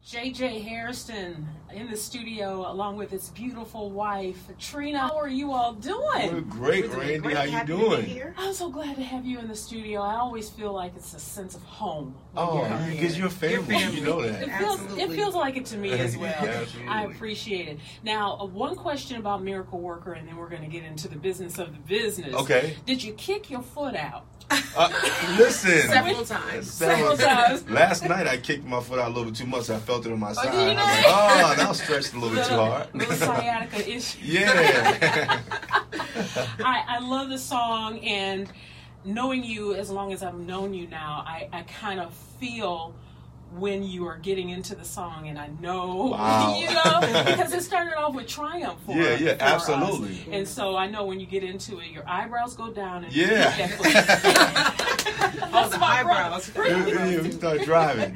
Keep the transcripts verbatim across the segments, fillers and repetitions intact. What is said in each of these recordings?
J J Hairston in the studio along with his beautiful wife, Trina. How are you all doing? We're great, We're Randy. great. How you Happy doing? To be here. I'm so glad to have you in the studio. I always feel like it's a sense of home. when Oh, you're here. because you're family. You're family. You know It that. feels, it Absolutely. feels like it to me as well. Yeah, absolutely. I appreciate it. Now, uh, one question about Miracle Worker, and then we're going to get into the business of the business. Okay. Did you kick your foot out? Uh, listen. Several times. Several times. Last night I kicked my foot out a little bit too much. I felt it on my side. did you I was like, oh, that was stretched a little bit too hard. Little sciatica issue. Yeah. I, I love the song, and knowing you as long as I've known you now, I, I kind of feel when you are getting into the song, and I know, Wow. you know, because it started off with Triumph for Yeah, yeah, for absolutely. us. And so I know when you get into it, your eyebrows go down. And Yeah. you kick that foot. Oh, That's the my eyebrows. brother. Yeah, we start driving.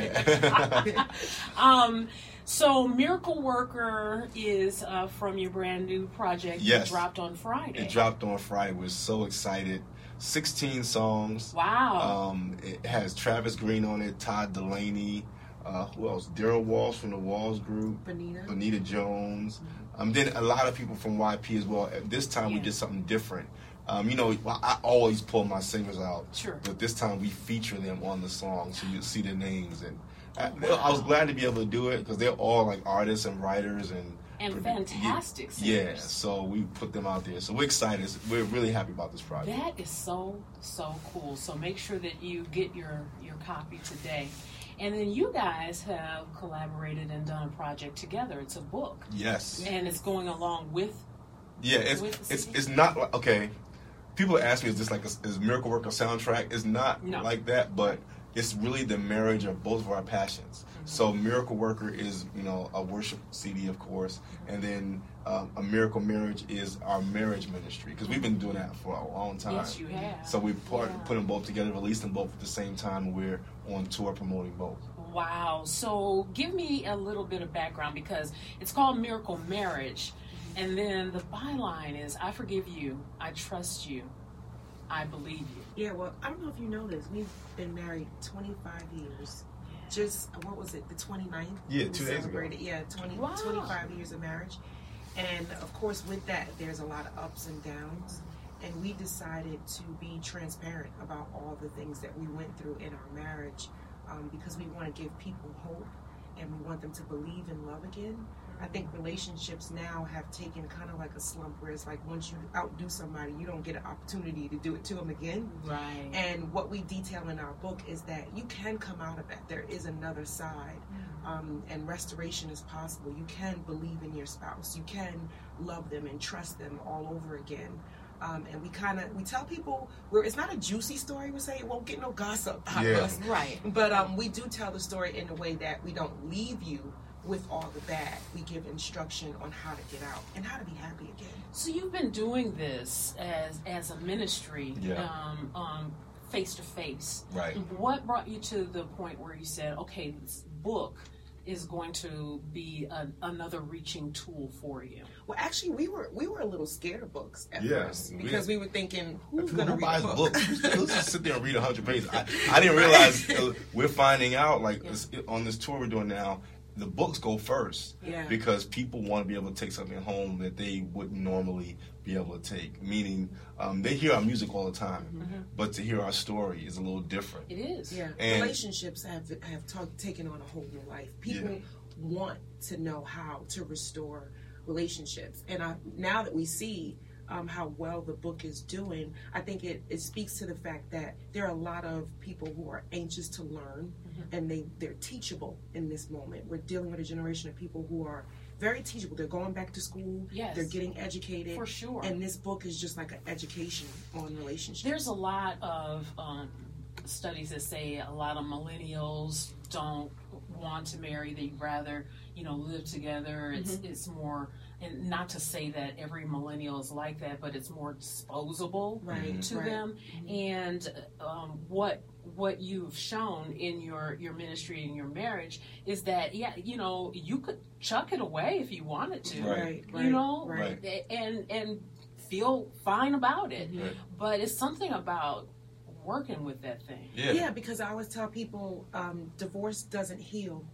Yeah. Um, so Miracle Worker is uh, from your brand new project. Yes. It dropped on Friday. It dropped on Friday. We're so excited. sixteen songs. Wow. Um, it has Travis Green on it, Todd Delaney, uh, who else? Daryl Walsh from the Walls Group, Bonita. Bonita Jones. Um, then a lot of people from Y P as well. At this time, we Yeah. did something different. Um, you know, I always pull my singers out, Sure. but this time we feature them on the song, so you see their names. And I, Wow. I was glad to be able to do it because they're all like artists and writers and And fantastic Yeah, singers. so we put them out there. So we're excited. We're really happy about this project. That is so, so cool. So make sure that you get your, your copy today. And then you guys have collaborated and done a project together. It's a book. Yes. And it's going along with, Yeah, it's With the it's C D? it's not like, okay. People ask me, is this like a, is Miracle Worker soundtrack? It's not No. like that, but it's really the marriage of both of our passions. Mm-hmm. So Miracle Worker is, you know, a worship C D, of course, and then um, A Miracle Marriage is our marriage ministry because we've been doing that for a long time. yes, you have. So we part, Yeah. put them both together, released them both at the same time, and we're on tour promoting both. Wow. So give me a little bit of background because it's called Miracle Marriage. And then the byline is, I forgive you, I trust you, I believe you. Yeah, well, I don't know if you know this. We've been married twenty-five years. Just, what was it, the twenty-ninth? Yeah, We two days ago. celebrated, Yeah, twenty, Wow. twenty-five years of marriage. And, of course, with that, there's a lot of ups and downs. And we decided to be transparent about all the things that we went through in our marriage um, because we want to give people hope and we want them to believe in love again. I think relationships now have taken kind of like a slump where it's like once you outdo somebody, you don't get an opportunity to do it to them again. Right. And what we detail in our book is that you can come out of that. There is another side, um, and restoration is possible. You can believe in your spouse. You can love them and trust them all over again. Um, and we kind of we tell people where it's not a juicy story. We say it won't get no gossip out Yeah. of us, Right. but um, we do tell the story in a way that we don't leave you with all the bad. We give instruction on how to get out and how to be happy again. So you've been doing this as as a ministry, Yeah. um, um, face to face. Right. What brought you to the point where you said, okay, this book is going to be a, another reaching tool for you? Well, actually, we were we were a little scared of books at Yeah, first we- because we were thinking, who's Who going to read buys a book? books? Who's just sit there and read a hundred pages? I, I didn't realize uh, we're finding out like Yeah. this, on this tour we're doing now. The books go first Yeah. because people want to be able to take something home that they wouldn't normally be able to take. Meaning, um, they hear our music all the time, Mm-hmm. but to hear our story is a little different. It is. Yeah, And- relationships have have ta- taken on a whole new life. People Yeah. want to know how to restore relationships, and I, now that we see um, how well the book is doing, I think it, it speaks to the fact that there are a lot of people who are anxious to learn, Mm-hmm. and they they're teachable in this moment. We're dealing with a generation of people who are very teachable. They're going back to school. Yes. They're getting educated. For sure. And this book is just like an education on relationships. There's a lot of um, studies that say a lot of millennials don't want to marry. They'd rather, you know, live together. It's Mm-hmm. it's more, and not to say that every millennial is like that, but it's more disposable Right, to right. them. And um, what what you've shown in your your ministry and your marriage is that, yeah, you know, you could chuck it away if you wanted to. Right. right, You know, right. and and feel fine about it. Right. But it's something about working with that thing. Yeah. Yeah, because I always tell people um, divorce doesn't heal.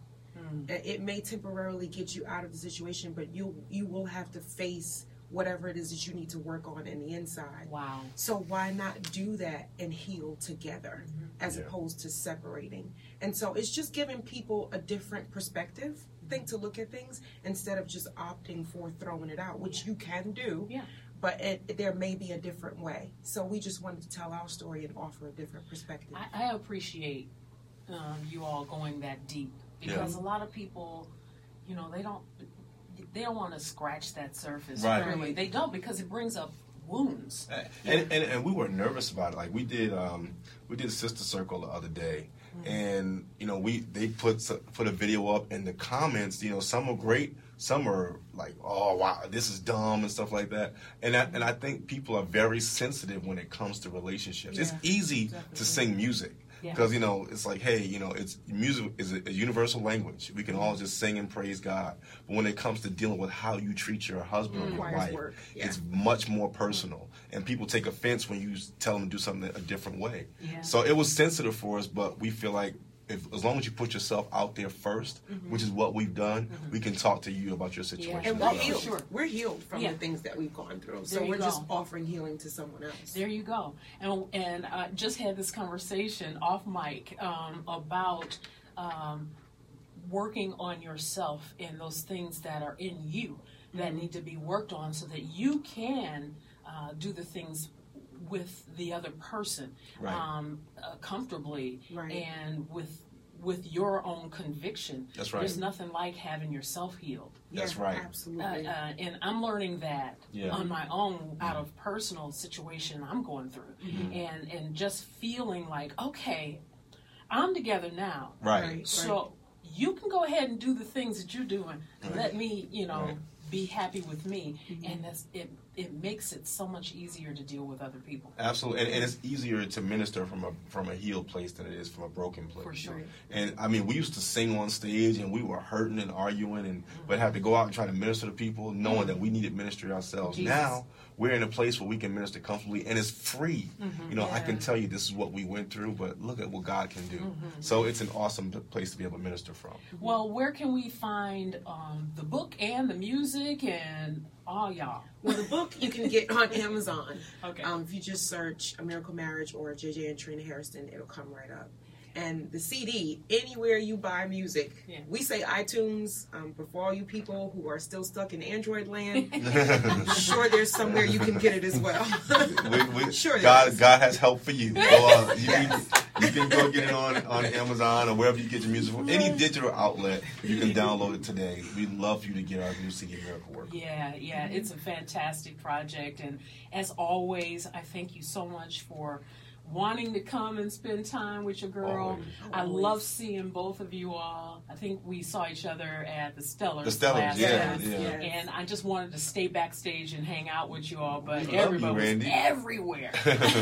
Mm-hmm. It may temporarily get you out of the situation, but you you will have to face whatever it is that you need to work on in the inside. Wow. So why not do that and heal together mm-hmm. as yeah. opposed to separating? And so it's just giving people a different perspective, mm-hmm. think to look at things instead of just opting for throwing it out, which yeah. you can do. Yeah. But it, there may be a different way. So we just wanted to tell our story and offer a different perspective. I, I appreciate um, you all going that deep because yeah. a lot of people, you know, they don't they don't want to scratch that surface. Right. Really, they don't because it brings up wounds. And, and, and we were nervous about it. Like we did, um, we did a sister circle the other day, mm-hmm. and you know, we they put put a video up, and the comments, you know, some are great. Some are like, oh, wow, this is dumb and stuff like that. And I, and I think people are very sensitive when it comes to relationships. Yeah, it's easy definitely. to sing music because, yeah. you know, it's like, hey, you know, it's music is a, a universal language. We can all just sing and praise God. But when it comes to dealing with how you treat your husband mm, or your wife, yeah. it's much more personal. And people take offense when you tell them to do something a different way. Yeah. So it was sensitive for us, but we feel like If, as long as you put yourself out there first, mm-hmm. which is what we've done, mm-hmm. we can talk to you about your situation. Yeah. And we're healed. Sure. We're healed from yeah. the things that we've gone through. So we're go. just offering healing to someone else. There you go. And and I just had this conversation off mic um, about um, working on yourself and those things that are in you that mm-hmm. need to be worked on so that you can uh, do the things with the other person right. um, uh, comfortably right. and with with your own conviction. That's right. There's nothing like having yourself healed. That's yeah, right. Absolutely. Uh, uh, and I'm learning that yeah. on my own out of personal situation I'm going through. Mm-hmm. And, and just feeling like, okay, I'm together now. Right. right. So right. you can go ahead and do the things that you're doing. Right. Let me, you know, right. be happy with me. Mm-hmm. And that's it. It makes it so much easier to deal with other people. Absolutely, and, and it's easier to minister from a from a healed place than it is from a broken place. For sure. And I mean, we used to sing on stage, and we were hurting and arguing, and mm-hmm. but have to go out and try to minister to people, knowing mm-hmm. that we needed ministry ourselves. Jesus. Now we're in a place where we can minister comfortably, and it's free. Mm-hmm. You know, yeah. I can tell you this is what we went through, but look at what God can do. Mm-hmm. So it's an awesome place to be able to minister from. Well, where can we find um, the book and the music and all y'all? Well, the book you can get on Amazon. Okay. Um, if you just search A Miracle Marriage or J J and Trina Hairston, it'll come right up. And the C D, anywhere you buy music, yeah. we say iTunes, um, but for all you people who are still stuck in Android land, I'm sure there's somewhere you can get it as well. we, we, sure God, God has help for you. So, uh, you, can, you can go get it on, on Amazon or wherever you get your music from. Any digital outlet, you can download it today. We'd love for you to get our new C D, Miracle Worker. Yeah, yeah, it's a fantastic project. And as always, I thank you so much for wanting to come and spend time with your girl. Always. I love seeing both of you all. I think we saw each other at the Stellars. The Stellars, last yeah, time. yeah. And I just wanted to stay backstage and hang out with you all, but We love everybody you, was Randy. everywhere.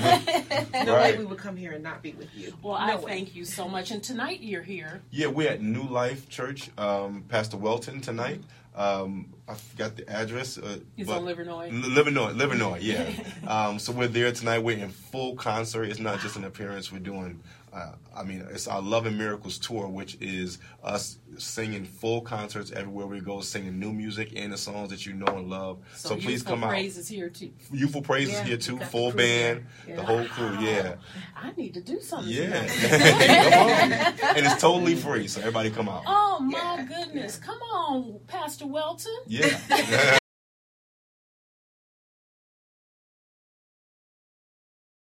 No Right. way we would come here and not be with you. Well, no I way. thank you so much. And tonight you're here. Yeah, we're at New Life Church, um, Pastor Welton tonight. Um, I forgot the address. Uh, He's but- on Livernois. L- Livernois, Livernois, yeah. um, so we're there tonight. We're in full concert. It's not just an appearance. We're doing, uh, I mean, it's our Love and Miracles tour, which is us singing full concerts everywhere we go, singing new music and the songs that you know and love. So, please Youthful come out. Praise is here too. Youthful Praise Yeah, is here too. we got the Full crew band, there. the Yeah. whole crew. Yeah, I need to do something. yeah. tonight. Come on. And it's totally free, so everybody come out. Oh my Yeah. goodness. Come on, Pastor Welton. Yeah.